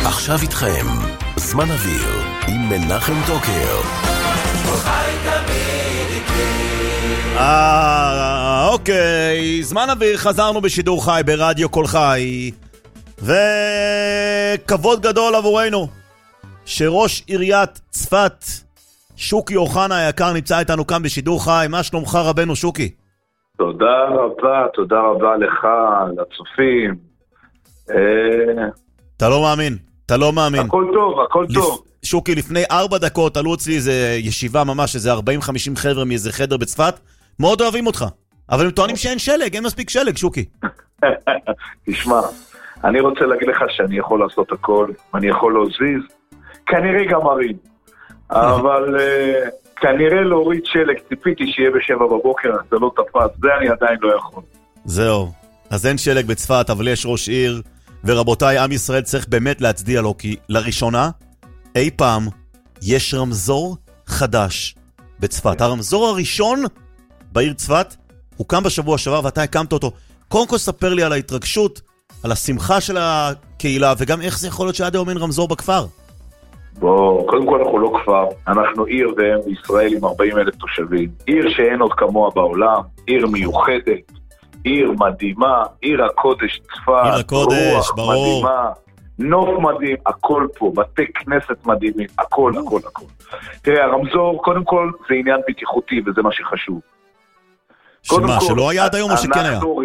עכשיו איתכם, זמן אוויר עם מנחם דוקר. אוקיי, זמן אוויר, חזרנו בשידור חי ברדיו כל חי, וכבוד גדול עבורנו שראש עיריית צפת, שוקי אוחנה היקר, נמצא איתנו כאן בשידור חי. מה שלומך רבנו שוקי? תודה רבה לך, לצופים. אתה לא מאמין. הכל טוב. שוקי, לפני 4 דקות עלו אצלי איזה ישיבה ממש, איזה 40-50 חבר'ה מאיזה חדר בצפת, מאוד אוהבים אותך, אבל הם טוענים שאין שלג, אין מספיק שלג, שוקי. תשמע, אני רוצה להגיד לך שאני יכול לעשות הכל, אני יכול להזיז, כנראה גם מרים, אבל כנראה להוריד שלג, ציפיתי שיהיה ב7 בבוקר, זה לא תפס, זה אני עדיין לא יכול. זהו, אז אין שלג בצפת, אבל יש ראש עיר, ורבותיי, עם ישראל צריך באמת להצדיע לו, כי לראשונה, אי פעם, יש רמזור חדש בצפת. הרמזור הראשון בעיר צפת, הוא קם בשבוע שעבר ואתה הקמת אותו. קודם כל ספר לי על ההתרגשות, על השמחה של הקהילה, וגם איך זה יכול להיות שעד היום אין רמזור בכפר. קודם כל אנחנו לא כפר, אנחנו עיר והם בישראל עם 40,000 תושבים. עיר שאין עוד כמוה בעולם, עיר מיוחדת, עיר מדהימה, עיר הקודש צפת, עיר הקודש, רוח מדהימה, נוף מדהים, הכל פה, בתי כנסת מדהימים, הכל. תראה, הרמזור, קודם כל, זה עניין בטיחותי, וזה מה שחשוב. שמה, שלא היה עד היום או שכן היה? אנחנו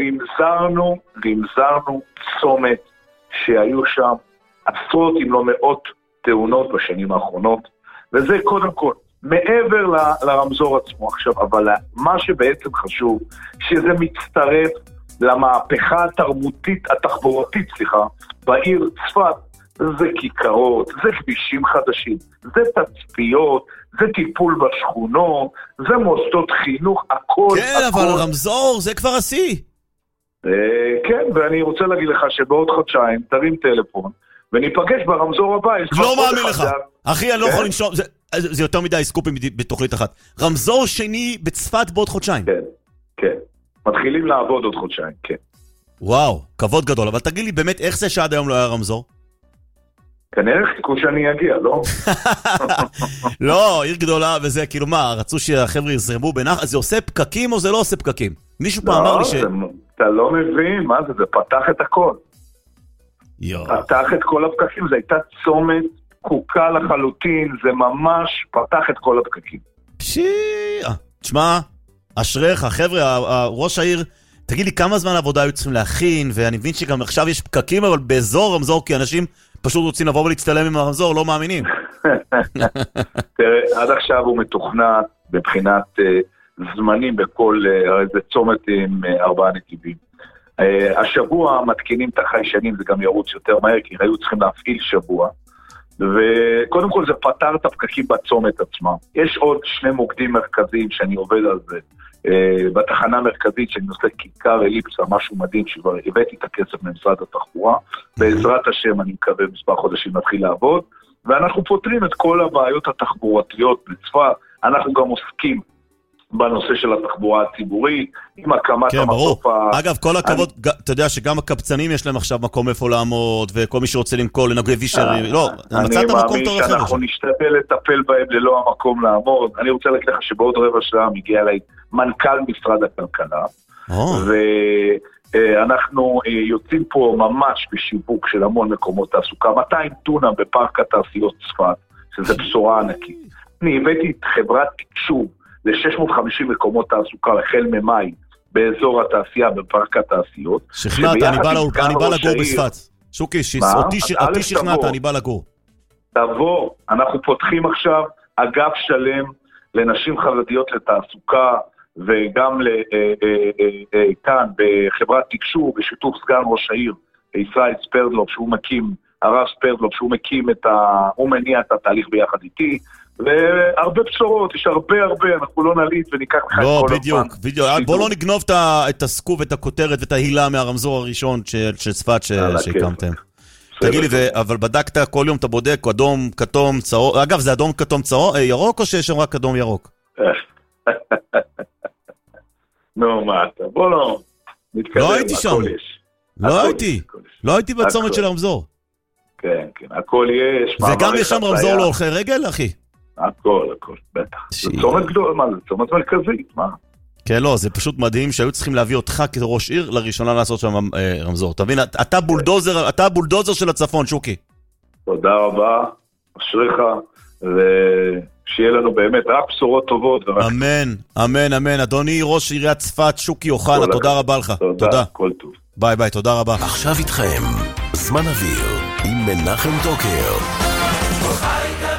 רמזרנו צומת שהיו שם עשרות אם לא מאות תאונות בשנים האחרונות, וזה קודם כל, מעבר לרמזור עצמו עכשיו, אבל מה שבעצם חשוב, שזה מצטרף למהפכה התחבורתית, בעיר צפת, זה כיכרות, זה כבישים חדשים, זה תצפיות, זה טיפול בשכונות, זה מוסדות חינוך, הכל. כן, אבל רמזור, זה כבר השיא. כן, ואני רוצה להגיד לך שבעוד חודשיים תרים טלפון, וניפגש ברמזור הבא. לא מאמין לך. אחי, אני לא יכול לנשום, זה יותר מדי סקופים בתוכנית אחת. רמזור שני בצפת בעוד חודשיים. כן. מתחילים לעבוד עוד חודשיים, כן. וואו, כבוד גדול. אבל תגיד לי באמת, איך זה שעד היום לא היה רמזור? כנראה חיכו שאני אגיע, לא? לא, עיר גדולה וזה, כאילו מה, רצו שהחבר'ה יזרמו בנחת, זה עושה פקקים או זה לא עושה פקקים? מישהו פעם אמר לי ש... אתה לא מבין, מה זה? זה פתח את הכל. פתח את כל הפקקים, זה הייתה צומת קוקה לחלוטין, זה ממש פתח את כל הפקקים. תשמע, אשריך, חבר'ה, ראש העיר, תגיד לי כמה זמן עבודה היו צריכים להכין, ואני מבין שגם עכשיו יש פקקים, אבל באזור רמזור, כי אנשים פשוט רוצים לבוא ולהצטלם עם הרמזור, לא מאמינים. תראה, עד עכשיו הוא מתוכנן בבחינת זמנים בכל, הרי זה צומת עם 4 נתיבים. השבוע מתקינים את החיישנים, זה גם ירוץ יותר מהר, כי היו צריכים להפעיל שבוע, וקודם כל זה פתר את הפקקים בצומת עצמה. יש עוד 2 מוקדים מרכזיים שאני עובד על זה, בתחנה המרכזית שאני עושה כיכר אליפסה, משהו מדהים, שכבר הבאתי את הכסף ממשרד התחבורה, בעזרת השם אני מקווה מספר חודשים נתחיל לעבוד, ואנחנו פותרים את כל הבעיות התחבורתיות בצפת. אנחנו גם עוסקים בנושא של התחבורה הציבורית, עם הקמת המסוף. אגב, כל הכבוד, אתה יודע שגם הקבצנים יש להם עכשיו מקום איפה לעמוד, וכל מי שרוצה למכור לנגבי וישר, לא, מצאת מקום טוב אחר. אני מאמין שאנחנו נשתדל לטפל בהם ללא המקום לעמוד. אני רוצה להגיד לך שבעוד רבע שעה מגיע אליי מנכ"ל משרד הכלכלה, ואנחנו יוצאים פה ממש בשיווק של המון מקומות תעסוקה, 200 טונה בפארק התעשיות צפת, שזה בשורה ענקית. אני הבאתי את חברת תקשוב, ל-650 מקומות תעסוקה החל ממאי באזור התעשייה בפארק התעשיות. שכנעת, אני בא לגור בשפת. שוקי, אותי שכנעת, אני בא לגור. תבוא, אנחנו פותחים עכשיו אגף שלם לנשים חרדיות לתעסוקה, וגם כאן בחברת תקשוב, בשיתוף סגן ראש העיר, ישראל ספרדלוב, שהוא מקים, הרב ספרדלוב, שהוא מקים הוא מניע את התהליך ביחד איתי, והרבה בשורות, יש הרבה, אנחנו לא נליט וניקח לך את כל הזמן. בדיוק, בוא לא נגנוב את הסקופ ואת הכותרת ואת ההילה מהרמזור הראשון של צפת שהקמתם. תגיד לי, אבל בדקת כל יום, אתה בודק, אדום, כתום, צהוב, אגב, זה אדום, כתום, צהוב, ירוק או שיש שם רק אדום ירוק? נו, מה אתה, בוא לא נתקדם, לא הייתי שם, לא הייתי בצומת של הרמזור. כן, כן, הכל יש. וגם יש שם רמזור להולכי רגל, אחי? הכל, בטח. זה צומת גדול, מה זה? צומת מרכזית, מה? כן, לא, זה פשוט מדהים שהיו צריכים להביא אותך כראש עיר לראשונה לעשות שם רמזור. תבין, אתה בולדוזר של הצפון, שוקי. תודה רבה, אשריך, ושיהיה לנו באמת רק בשורות טובות. אמן, אמן, אמן. אדוני ראש עיריית צפת, שוקי אוחנה, תודה רבה לך. תודה, כל טוב. ביי ביי, תודה רבה. עכשיו איתכם, זמן אוויר, עם מנחם טוקר.